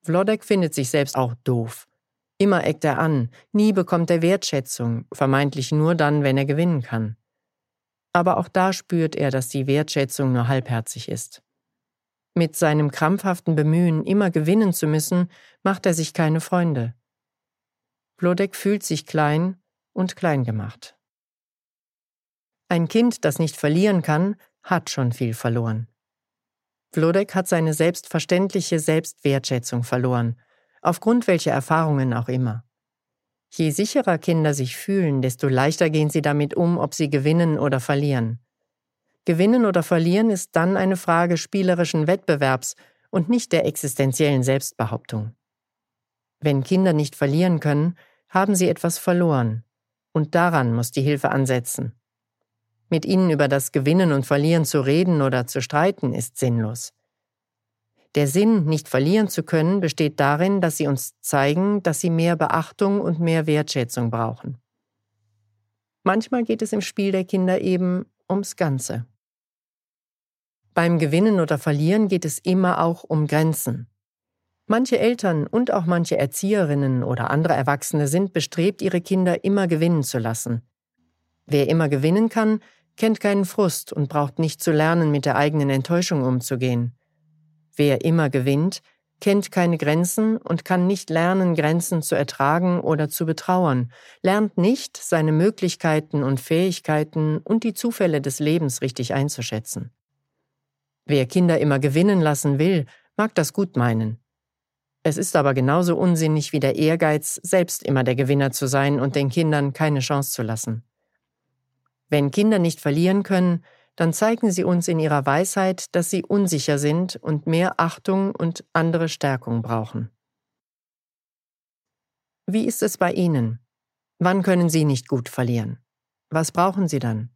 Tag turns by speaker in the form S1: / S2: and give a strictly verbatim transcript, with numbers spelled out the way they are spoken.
S1: Wlodek findet sich selbst auch doof. Immer eckt er an, nie bekommt er Wertschätzung, vermeintlich nur dann, wenn er gewinnen kann. Aber auch da spürt er, dass die Wertschätzung nur halbherzig ist. Mit seinem krampfhaften Bemühen, immer gewinnen zu müssen, macht er sich keine Freunde. Wlodek fühlt sich klein und klein gemacht. Ein Kind, das nicht verlieren kann, hat schon viel verloren. Wlodek hat seine selbstverständliche Selbstwertschätzung verloren, aufgrund welcher Erfahrungen auch immer. Je sicherer Kinder sich fühlen, desto leichter gehen sie damit um, ob sie gewinnen oder verlieren. Gewinnen oder verlieren ist dann eine Frage spielerischen Wettbewerbs und nicht der existenziellen Selbstbehauptung. Wenn Kinder nicht verlieren können, haben sie etwas verloren, und daran muss die Hilfe ansetzen. Mit ihnen über das Gewinnen und Verlieren zu reden oder zu streiten, ist sinnlos. Der Sinn, nicht verlieren zu können, besteht darin, dass sie uns zeigen, dass sie mehr Beachtung und mehr Wertschätzung brauchen. Manchmal geht es im Spiel der Kinder eben ums Ganze. Beim Gewinnen oder Verlieren geht es immer auch um Grenzen. Manche Eltern und auch manche Erzieherinnen oder andere Erwachsene sind bestrebt, ihre Kinder immer gewinnen zu lassen. Wer immer gewinnen kann, kennt keinen Frust und braucht nicht zu lernen, mit der eigenen Enttäuschung umzugehen. Wer immer gewinnt, kennt keine Grenzen und kann nicht lernen, Grenzen zu ertragen oder zu betrauern, lernt nicht, seine Möglichkeiten und Fähigkeiten und die Zufälle des Lebens richtig einzuschätzen. Wer Kinder immer gewinnen lassen will, mag das gut meinen. Es ist aber genauso unsinnig wie der Ehrgeiz, selbst immer der Gewinner zu sein und den Kindern keine Chance zu lassen. Wenn Kinder nicht verlieren können, dann zeigen sie uns in ihrer Weisheit, dass sie unsicher sind und mehr Achtung und andere Stärkung brauchen. Wie ist es bei Ihnen? Wann können Sie nicht gut verlieren? Was brauchen Sie dann?